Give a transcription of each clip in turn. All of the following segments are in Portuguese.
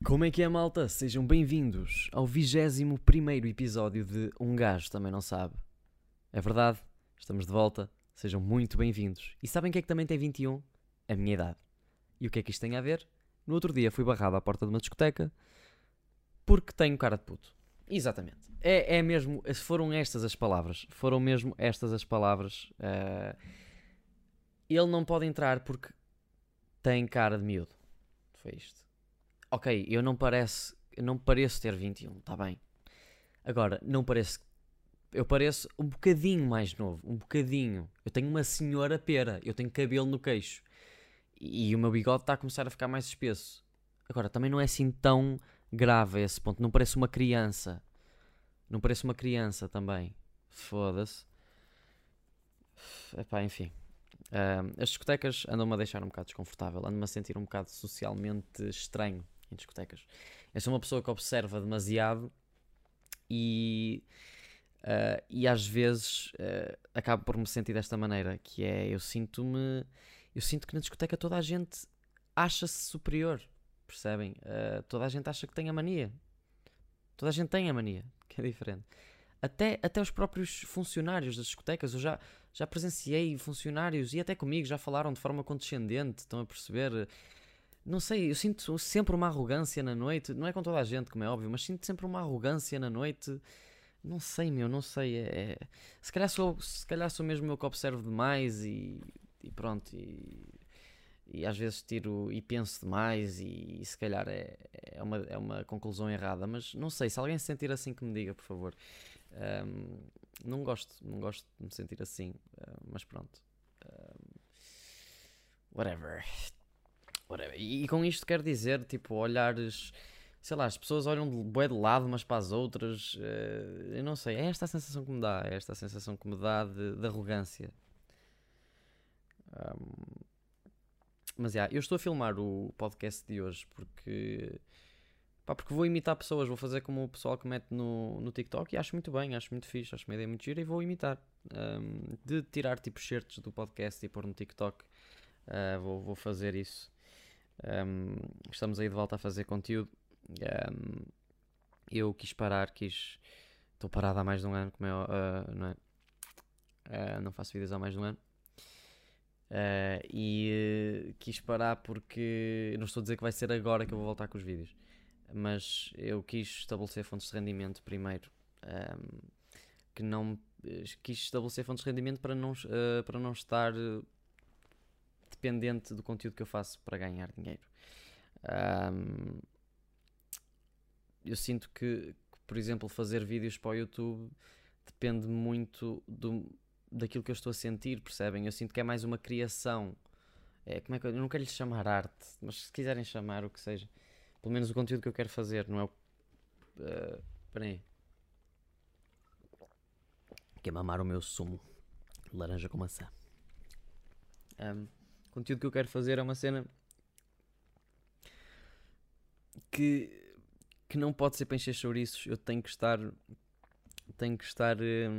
Como é que é, malta? Sejam bem-vindos ao 21º episódio de Um Gajo Também Não Sabe. É verdade, estamos de volta, sejam muito bem-vindos. E sabem o que é que também tem 21? A minha idade. E o que é que isto tem a ver? No outro dia fui barrado à porta de uma discoteca porque tenho cara de puto. Exatamente. É mesmo, foram estas as palavras. Foram mesmo estas as palavras. Ele não pode entrar porque tem cara de miúdo. Foi isto. Ok, eu não pareço ter 21, está bem. Agora, não pareço. Eu pareço um bocadinho mais novo, um bocadinho. Eu tenho uma senhora pera, eu tenho cabelo no queixo. E o meu bigode está a começar a ficar mais espesso. Agora, também não é assim tão grave a esse ponto. Não parece uma criança. Não parece uma criança também. Foda-se. Epá, enfim. As discotecas andam-me a deixar um bocado desconfortável. Ando-me a sentir um bocado socialmente estranho em discotecas. Eu sou uma pessoa que observa demasiado e, e às vezes acabo por me sentir desta maneira, que é, eu sinto que na discoteca toda a gente acha-se superior, percebem? Toda a gente acha que tem a mania. Toda a gente tem a mania, que é diferente. Até os próprios funcionários das discotecas, já presenciei funcionários e até comigo já falaram de forma condescendente, estão a perceber? Não sei, eu sinto sempre uma arrogância na noite, não é com toda a gente, como é óbvio, mas sinto sempre uma arrogância na noite. Não sei, meu, não sei. Se calhar sou mesmo eu que observo demais e pronto. E às vezes tiro e penso demais e se calhar é uma conclusão errada. Mas não sei, se alguém se sentir assim que me diga, por favor. Não gosto de me sentir assim, mas pronto. Whatever. Whatever. E com isto quero dizer, tipo, olhares. Sei lá, as pessoas olham bué de lado umas para as outras. Eu não sei, é esta a sensação que me dá. É esta a sensação que me dá de arrogância. Mas eu estou a filmar o podcast de hoje porque. Pá, porque vou imitar pessoas, vou fazer como o pessoal que mete no TikTok e acho muito bem, acho muito fixe, acho uma ideia muito gira e vou imitar. De tirar tipo certos do podcast e pôr no TikTok, vou fazer isso. Estamos aí de volta a fazer conteúdo. Eu quis parar, estou parado há mais de um ano, como é, não é? Não faço vídeos há mais de um ano. Quis parar porque não estou a dizer que vai ser agora que eu vou voltar com os vídeos, mas eu quis estabelecer fontes de rendimento primeiro, que não quis estabelecer fontes de rendimento para não estar dependente do conteúdo que eu faço para ganhar dinheiro. Eu sinto que, por exemplo, fazer vídeos para o YouTube depende muito daquilo que eu estou a sentir, percebem? Eu sinto que é mais uma criação. Como é que eu não quero lhe chamar arte, mas se quiserem chamar o que seja, pelo menos o conteúdo que eu quero fazer, não é o. Espera aí. Que é mamar o meu sumo de laranja com maçã. O conteúdo que eu quero fazer é uma cena que não pode ser para encher chouriços. Eu tenho que estar. Tenho que estar.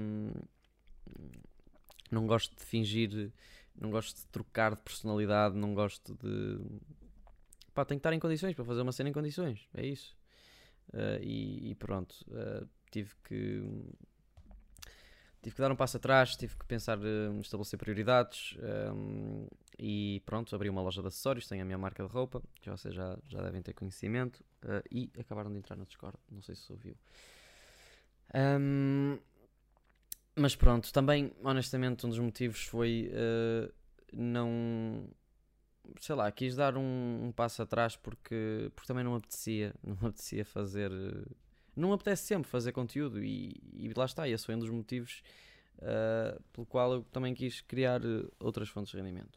Não gosto de fingir. Não gosto de trocar de personalidade. Não gosto de. Pá, tenho que estar em condições para fazer uma cena em condições. É isso. E pronto. Tive que dar um passo atrás, tive que pensar, estabelecer prioridades e pronto, abri uma loja de acessórios, tenho a minha marca de roupa, que vocês já devem ter conhecimento, e acabaram de entrar no Discord, não sei se ouviu. Mas pronto, também, honestamente, um dos motivos foi não. Sei lá, quis dar um passo atrás porque também não me apetecia fazer. Não me apetece sempre fazer conteúdo e lá está, esse foi um dos motivos pelo qual eu também quis criar outras fontes de rendimento.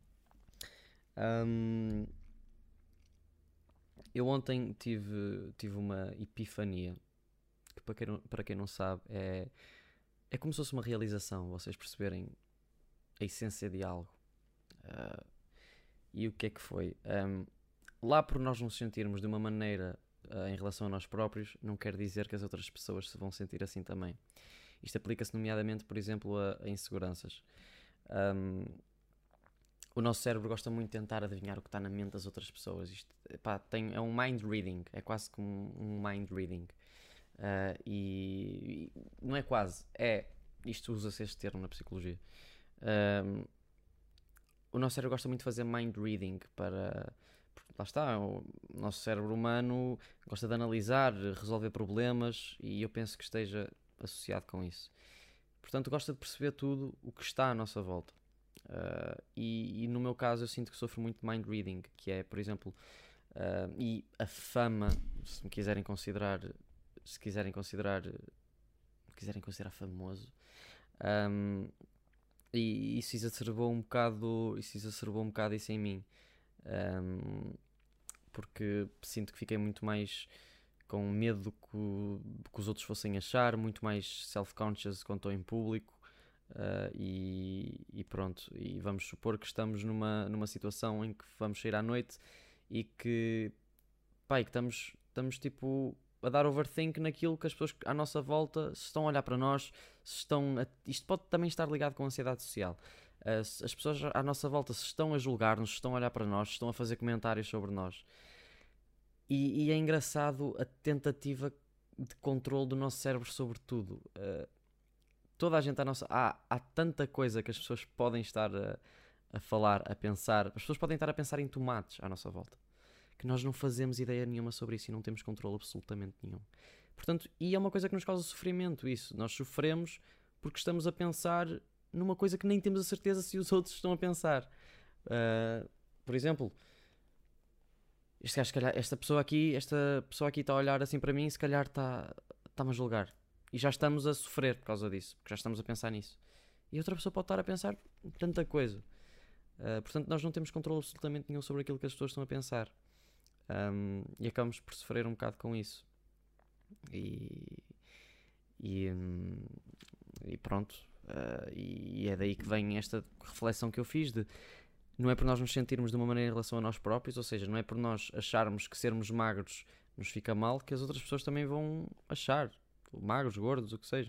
Eu ontem tive uma epifania que para quem não sabe é como se fosse uma realização, vocês perceberem a essência de algo. E o que é que foi? Lá por nós nos sentirmos de uma maneira em relação a nós próprios, não quer dizer que as outras pessoas se vão sentir assim também. Isto aplica-se nomeadamente, por exemplo, a inseguranças. o nosso cérebro gosta muito de tentar adivinhar o que está na mente das outras pessoas. Isto, epá, é um mind reading, é quase como um mind reading. E não é quase, é. Isto usa-se este termo na psicologia. O nosso cérebro gosta muito de fazer mind reading para. Lá está, o nosso cérebro humano gosta de analisar, resolver problemas e eu penso que esteja associado com isso. Portanto, gosta de perceber tudo o que está à nossa volta. E no meu caso eu sinto que sofro muito de mind reading, que é, por exemplo, e a fama, se me quiserem considerar, se quiserem considerar famoso, e isso exacerbou um bocado isso em mim, porque sinto que fiquei muito mais com medo do que os outros fossem achar, muito mais self-conscious quando estou em público. E pronto, e vamos supor que estamos numa situação em que vamos sair à noite e que, pá, e que estamos tipo a dar overthink naquilo que as pessoas à nossa volta se estão a olhar para nós, isto pode também estar ligado com a ansiedade social. As pessoas à nossa volta se estão a julgar-nos, se estão a olhar para nós, se estão a fazer comentários sobre nós. E é engraçado a tentativa de controle do nosso cérebro sobre tudo. Toda a gente à nossa... Há tanta coisa que as pessoas podem estar a falar, a pensar. As pessoas podem estar a pensar em tomates à nossa volta, que nós não fazemos ideia nenhuma sobre isso e não temos controle absolutamente nenhum. Portanto, e é uma coisa que nos causa sofrimento isso. Nós sofremos porque estamos a pensar numa coisa que nem temos a certeza se os outros estão a pensar. Por exemplo, este gajo, se calhar, esta pessoa aqui está a olhar assim para mim e se calhar está-me a julgar. E já estamos a sofrer por causa disso, porque já estamos a pensar nisso. E outra pessoa pode estar a pensar tanta coisa. Portanto, nós não temos controle absolutamente nenhum sobre aquilo que as pessoas estão a pensar. E acabamos por sofrer um bocado com isso. E pronto. E é daí que vem esta reflexão que eu fiz de... Não é por nós nos sentirmos de uma maneira em relação a nós próprios, ou seja, não é por nós acharmos que sermos magros nos fica mal, que as outras pessoas também vão achar. Magros, gordos, o que seja.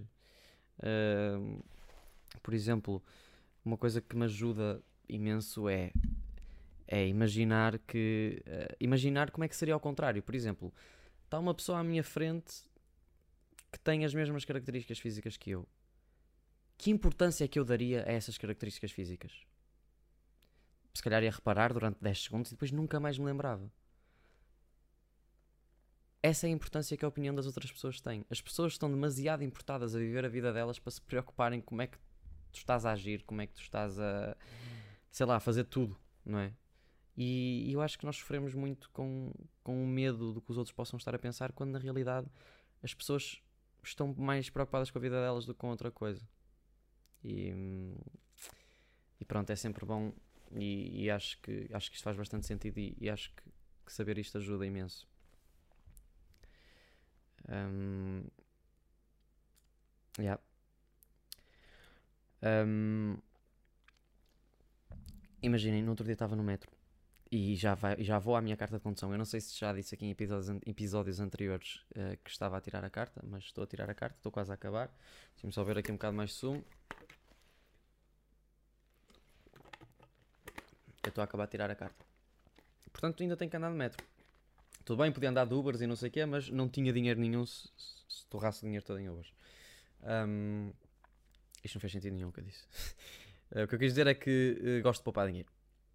Por exemplo, uma coisa que me ajuda imenso é imaginar que... imaginar como é que seria ao contrário. Por exemplo, está uma pessoa à minha frente que tem as mesmas características físicas que eu. Que importância é que eu daria a essas características físicas? Se calhar ia reparar durante 10 segundos e depois nunca mais me lembrava. Essa é a importância que a opinião das outras pessoas tem. As pessoas estão demasiado importadas a viver a vida delas para se preocuparem como é que tu estás a agir, como é que tu estás a, sei lá, a fazer tudo, não é? E eu acho que nós sofremos muito com o medo do que os outros possam estar a pensar, quando na realidade as pessoas estão mais preocupadas com a vida delas do que com outra coisa. E pronto, é sempre bom e acho que isto faz bastante sentido e acho que saber isto ajuda imenso. Imaginem, no outro dia estava no metro e já vou à minha carta de condução. Eu não sei se já disse aqui em episódios anteriores que estava a tirar a carta, mas estou a tirar a carta, estou quase a acabar. Deixa-me só ver aqui um bocado mais de sumo. Eu estou a acabar de tirar a carta. Portanto, ainda tenho que andar de metro. Tudo bem, podia andar de Ubers e não sei o quê, mas não tinha dinheiro nenhum se torrasse o dinheiro todo em Ubers. Isto não fez sentido nenhum que eu disse. O que eu quis dizer é que gosto de poupar dinheiro.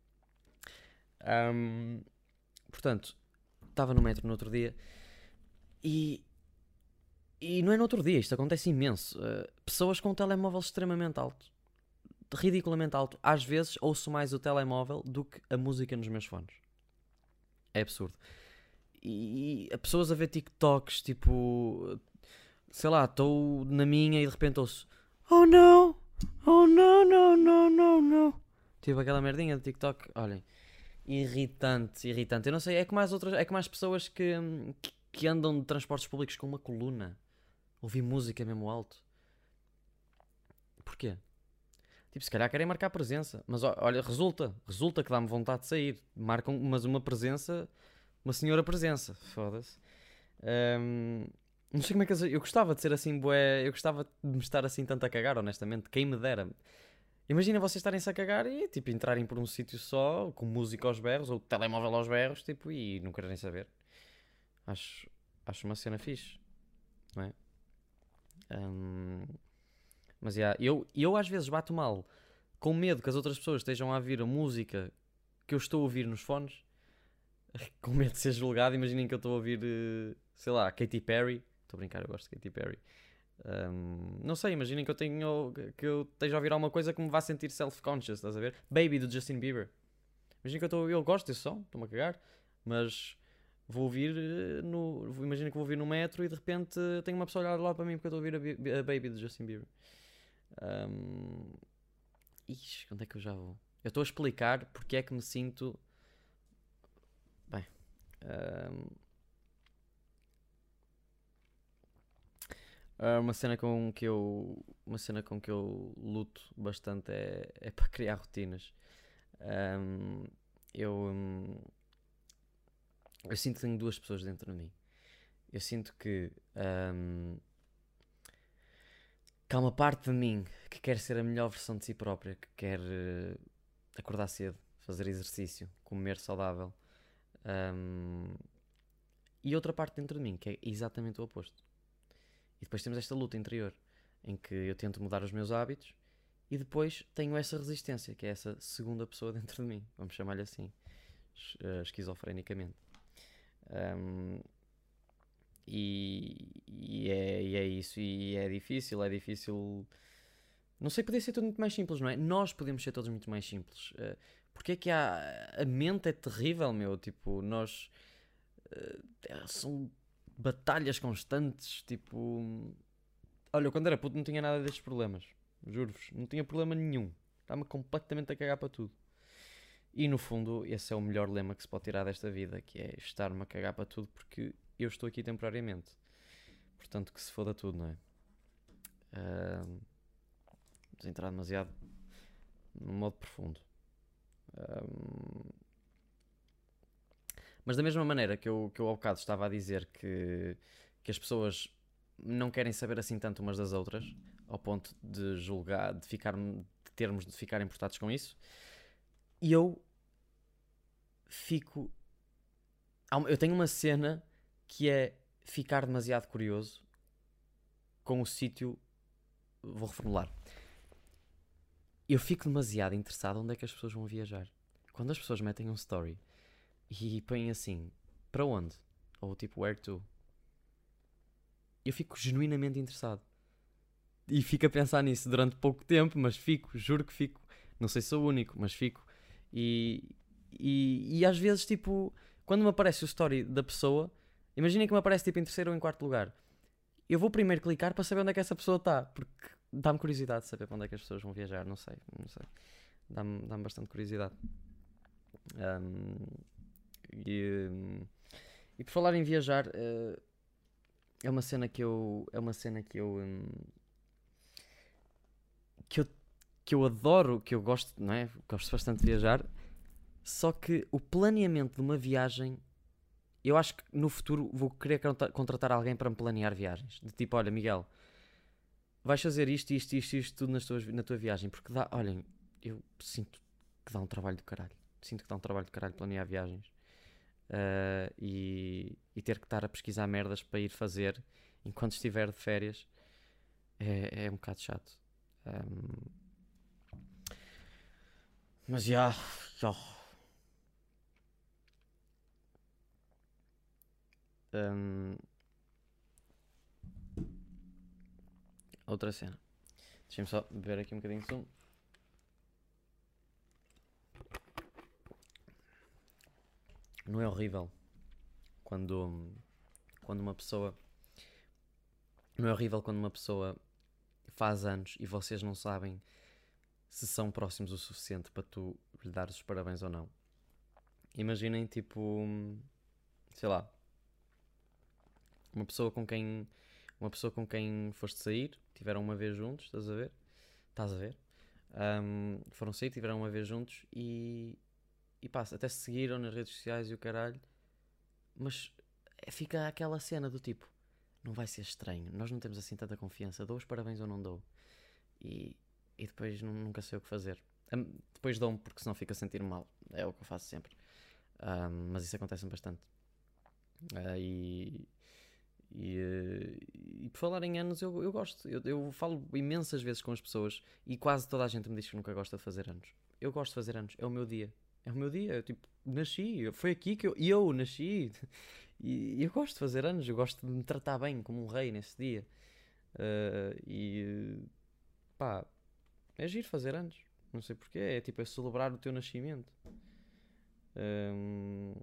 Portanto, estava no metro no outro dia e não é no outro dia, isto acontece imenso. Pessoas com um telemóvel extremamente alto, ridiculamente alto. Às vezes ouço mais o telemóvel do que a música nos meus fones. É absurdo. E pessoas a ver TikToks, tipo, sei lá, estou na minha e de repente ouço oh no, oh no, no, no, no, no. Tipo aquela merdinha de TikTok, olhem, irritante. Eu não sei, é como as pessoas que andam de transportes públicos com uma coluna, ouvir música mesmo alto. Porquê? Tipo, se calhar querem marcar presença, mas olha, resulta que dá-me vontade de sair. Marcam, mas uma presença, uma senhora presença, foda-se. Não sei como é que eu gostava de ser assim, bué, eu gostava de me estar assim tanto a cagar, honestamente, quem me dera. Imagina vocês estarem-se a cagar e tipo entrarem por um sítio só, com música aos berros, ou telemóvel aos berros, tipo, e não quererem saber. Acho, acho uma cena fixe, não é? Hum, mas yeah, eu às vezes bato mal com medo que as outras pessoas estejam a ouvir a música que eu estou a ouvir nos fones, com medo de ser julgado. Imaginem que eu estou a ouvir, sei lá, Katy Perry. Estou a brincar, eu gosto de Katy Perry. Não sei, imaginem que eu esteja a ouvir alguma coisa que me vá sentir self-conscious, estás a ver? Baby do Justin Bieber. Imagina que eu gosto desse som, estou-me a cagar, mas vou ouvir imagina que vou ouvir no metro e de repente tenho uma pessoa a olhar lá para mim porque eu estou a ouvir a Baby do Justin Bieber. Um, Ixi, onde é que eu já vou? Eu estou a explicar porque é que me sinto. Bem. um, uma cena com que eu. Uma cena com que eu luto bastante é para criar rotinas. Um, eu. Eu sinto que tenho duas pessoas dentro de mim. Eu sinto que há uma parte de mim que quer ser a melhor versão de si própria, que quer acordar cedo, fazer exercício, comer saudável. Um, e outra parte dentro de mim que é exatamente o oposto. E depois temos esta luta interior em que eu tento mudar os meus hábitos e depois tenho essa resistência, que é essa segunda pessoa dentro de mim, vamos chamar-lhe assim, esquizofrenicamente. Um, e é isso, e é difícil, é difícil. Não sei, podia ser tudo muito mais simples, não é? Nós podemos ser todos muito mais simples. Porque é que a mente é terrível, meu? Tipo, nós. São batalhas constantes. Tipo, olha, eu quando era puto não tinha nada destes problemas. Juro-vos, não tinha problema nenhum. Estava-me completamente a cagar para tudo. E no fundo, esse é o melhor lema que se pode tirar desta vida, que é estar-me a cagar para tudo porque eu estou aqui temporariamente. Portanto, que se foda tudo, não é? Vamos entrar demasiado num modo profundo. Ahm, mas da mesma maneira que eu ao bocado estava a dizer que as pessoas não querem saber assim tanto umas das outras, ao ponto de julgar, de termos de ficar importados com isso, e eu fico. Eu tenho uma cena que é ficar demasiado curioso com o sítio. Vou reformular. Eu fico demasiado interessado onde é que as pessoas vão viajar. Quando as pessoas metem um story e põem assim, para onde? Ou tipo, where to? Eu fico genuinamente interessado. E fico a pensar nisso durante pouco tempo, mas fico, juro que fico. Não sei se sou o único, mas fico. E, e às vezes, tipo, quando me aparece o story da pessoa, imaginem que me aparece tipo em terceiro ou em quarto lugar. Eu vou primeiro clicar para saber onde é que essa pessoa está, porque dá-me curiosidade de saber para onde é que as pessoas vão viajar, não sei, não sei. Dá-me bastante curiosidade. Um, e, e por falar em viajar, é uma cena que eu. É uma cena que eu, que eu adoro, que eu gosto, não é? Gosto bastante de viajar. Só que o planeamento de uma viagem, eu acho que no futuro vou querer contratar alguém para me planear viagens. De tipo, olha, Miguel, vais fazer isto, isto, isto, isto tudo na tua viagem. Porque dá, olhem, eu sinto que dá um trabalho do caralho. Sinto que dá um trabalho do caralho planear viagens. E ter que estar a pesquisar merdas para ir fazer enquanto estiver de férias é um bocado chato. Mas já. Já. Hum, outra cena. Deixa-me só beber aqui um bocadinho de sumo. Não é horrível quando uma pessoa. Não é horrível quando uma pessoa faz anos e vocês não sabem se são próximos o suficiente para tu lhe dares os parabéns ou não. Imaginem, tipo, sei lá, uma pessoa com quem uma pessoa com quem foste sair, tiveram uma vez juntos, estás a ver? Estás a ver? Foram sair, tiveram uma vez juntos e pá, até se seguiram nas redes sociais e o caralho, mas fica aquela cena do tipo, não vai ser estranho, nós não temos assim tanta confiança, dou os parabéns ou não dou? E e depois nunca sei o que fazer. Depois dou-me porque senão fico a sentir mal. É o que eu faço sempre. Mas isso acontece bastante. Ah, e por falar em anos, eu gosto. Eu falo imensas vezes com as pessoas e quase toda a gente me diz que nunca gosta de fazer anos. Eu gosto de fazer anos, é o meu dia. É o meu dia, eu, tipo, nasci, foi aqui que eu nasci. E eu gosto de fazer anos, eu gosto de me tratar bem como um rei nesse dia. E pá, é giro fazer anos. Não sei porquê, é tipo, é celebrar o teu nascimento. Ahm,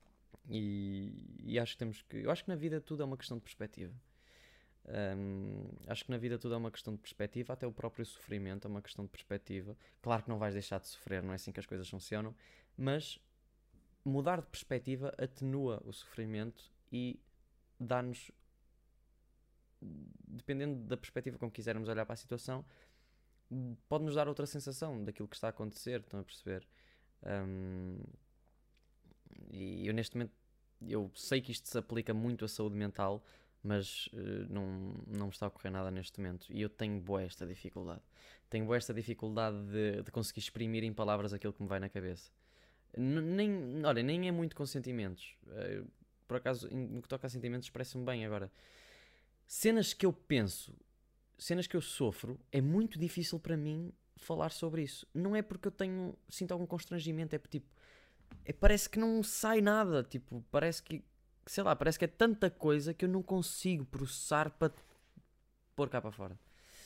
e acho que temos que. Eu acho que na vida tudo é uma questão de perspectiva. Acho que na vida tudo é uma questão de perspectiva, até o próprio sofrimento é uma questão de perspectiva. Claro que não vais deixar de sofrer, não é assim que as coisas funcionam, mas mudar de perspectiva atenua o sofrimento e dá-nos, dependendo da perspectiva com que quisermos olhar para a situação, pode-nos dar outra sensação daquilo que está a acontecer, estão a perceber? Um, e eu neste momento, eu sei que isto se aplica muito à saúde mental, mas não me está a ocorrer nada neste momento. E eu tenho boa esta dificuldade. Tenho boa esta dificuldade de conseguir exprimir em palavras aquilo que me vai na cabeça. Olha, nem é muito com sentimentos. Por acaso, no que toca a sentimentos, expresso-me bem agora. Cenas que eu penso, cenas que eu sofro, é muito difícil para mim falar sobre isso. Não é porque eu sinto algum constrangimento, é porque tipo, parece que não sai nada, tipo, parece que, sei lá, parece que é tanta coisa que eu não consigo processar para pôr cá para fora.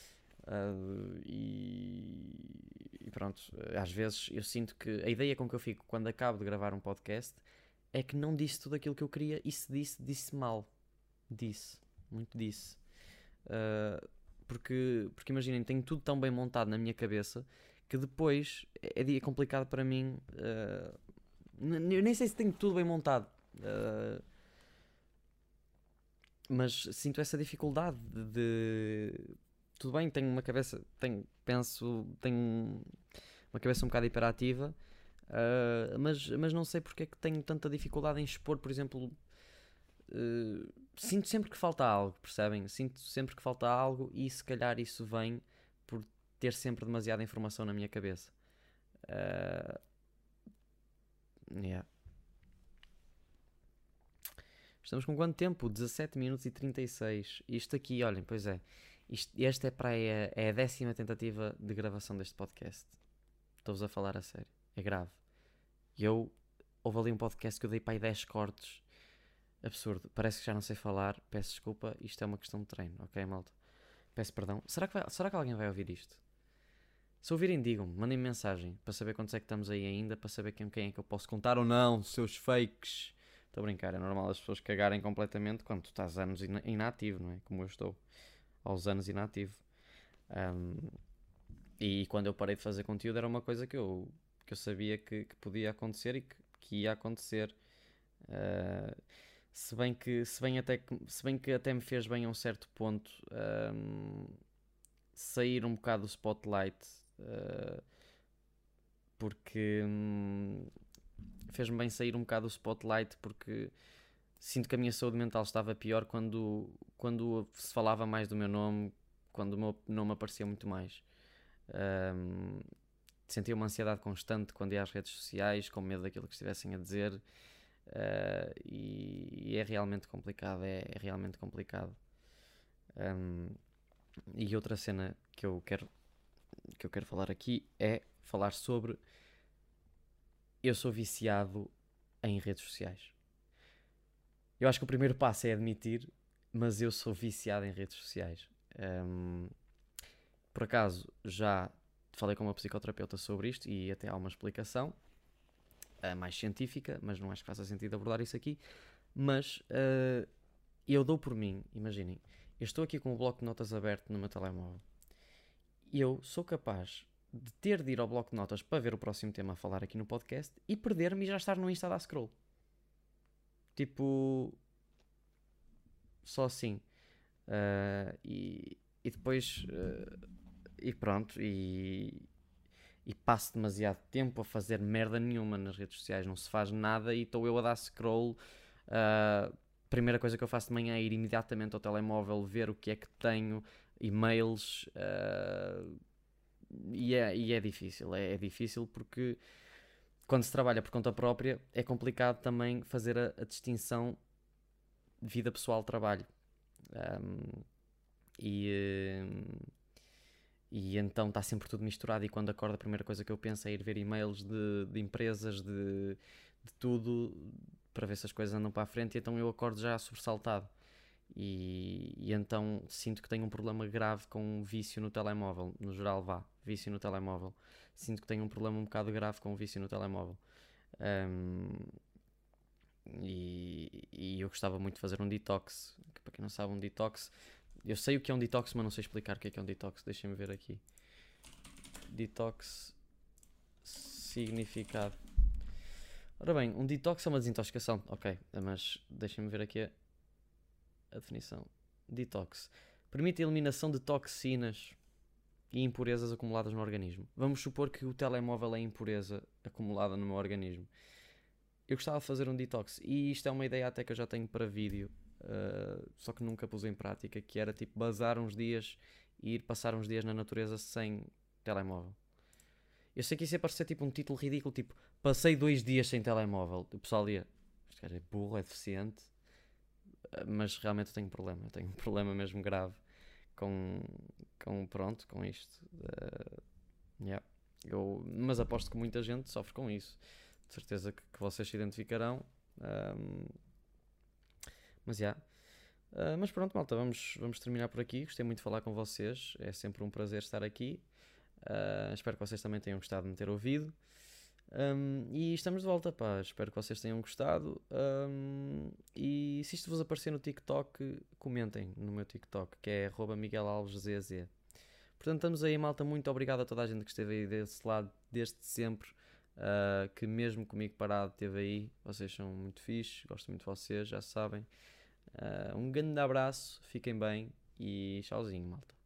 E pronto, às vezes eu sinto que a ideia com que eu fico quando acabo de gravar um podcast é que não disse tudo aquilo que eu queria e se disse mal. Disse, muito disse. Porque imaginem, tenho tudo tão bem montado na minha cabeça que depois é complicado para mim. Eu nem sei se tenho tudo bem montado, mas sinto essa dificuldade de. Tudo bem, tenho uma cabeça. Tenho uma cabeça um bocado hiperativa, mas não sei porque é que tenho tanta dificuldade em expor, por exemplo. Sinto sempre que falta algo, percebem? Sinto sempre que falta algo e se calhar isso vem por ter sempre demasiada informação na minha cabeça. Yeah. Estamos com quanto tempo? 17 minutos e 36. Isto aqui, olhem, pois é. Esta é para aí, é a 10ª tentativa de gravação deste podcast. Estou-vos a falar a sério. É grave. Houve ali um podcast que eu dei para aí 10 cortes. Absurdo. Parece que já não sei falar. Peço desculpa. Isto é uma questão de treino, ok, malta? Peço perdão. Será que alguém vai ouvir isto? Se ouvirem, digam-me. Mandem mensagem para saber quantos é que estamos aí ainda. Para saber quem é que eu posso contar ou não. Seus fakes. Estou a brincar. É normal as pessoas cagarem completamente quando tu estás anos inativo, não é? Como eu estou. Aos anos inativo. E quando eu parei de fazer conteúdo era uma coisa que eu sabia que podia acontecer e que ia acontecer. Se bem que até me fez bem a um certo ponto sair um bocado do spotlight, porque fez-me bem sair um bocado do spotlight porque sinto que a minha saúde mental estava pior quando se falava mais do meu nome, quando o meu nome aparecia muito mais. Sentia uma ansiedade constante quando ia às redes sociais, com medo daquilo que estivessem a dizer. E é realmente complicado. É realmente complicado. E outra cena que eu quero falar aqui é falar sobre eu sou viciado em redes sociais. Eu acho que o primeiro passo é admitir, mas eu sou viciado em redes sociais. Por acaso já falei com uma psicoterapeuta sobre isto e até há uma explicação mais científica, mas não acho que faça sentido abordar isso aqui. Mas eu dou por mim, imaginem, eu estou aqui com o bloco de notas aberto no meu telemóvel. Eu sou capaz de ter de ir ao bloco de notas para ver o próximo tema a falar aqui no podcast e perder-me e já estar no Insta a dar scroll. Tipo, só assim. E depois, e pronto, e passo demasiado tempo a fazer merda nenhuma nas redes sociais, não se faz nada e estou eu a dar scroll. Primeira coisa que eu faço de manhã é ir imediatamente ao telemóvel ver o que é que tenho, e-mails, e é difícil, é difícil porque quando se trabalha por conta própria é complicado também fazer a distinção vida pessoal-trabalho. Um, e, e então está sempre tudo misturado. E quando acordo, a primeira coisa que eu penso é ir ver e-mails de empresas, de tudo, para ver se as coisas andam para a frente. E então eu acordo já sobressaltado. E então sinto que tenho um problema grave com um vício no telemóvel. No geral, vício no telemóvel. Sinto que tenho um problema um bocado grave com o vício no telemóvel. Um, e eu gostava muito de fazer um detox. Que, para quem não sabe, um detox. Eu sei o que é um detox, mas não sei explicar o que é um detox. Deixem-me ver aqui. Detox. Significado. Ora bem, um detox é uma desintoxicação. Ok, mas deixem-me ver aqui a definição. Detox. Permite a eliminação de toxinas e impurezas acumuladas no organismo. Vamos supor que o telemóvel é impureza acumulada no meu organismo. Eu gostava de fazer um detox. E isto é uma ideia até que eu já tenho para vídeo. Só que nunca pus em prática. Que era tipo bazar uns dias e ir passar uns dias na natureza sem telemóvel. Eu sei que isso ia parecer tipo um título ridículo. Tipo, passei 2 dias sem telemóvel. O pessoal ia, este gajo é burro, é deficiente. Mas realmente eu tenho um problema. Eu tenho um problema mesmo grave com isto. Yeah. Mas aposto que muita gente sofre com isso. De certeza que vocês se identificarão. Mas já. Mas pronto, malta, vamos terminar por aqui. Gostei muito de falar com vocês. É sempre um prazer estar aqui. Espero que vocês também tenham gostado de me ter ouvido. E estamos de volta, pá. Espero que vocês tenham gostado. E se isto vos aparecer no TikTok, comentem no meu TikTok, que é @MiguelAlvesZZ. Portanto, estamos aí, malta. Muito obrigado a toda a gente que esteve aí desse lado desde sempre. Que mesmo comigo parado esteve aí. Vocês são muito fixe. Gosto muito de vocês, já sabem. Um grande abraço. Fiquem bem. E tchauzinho, malta.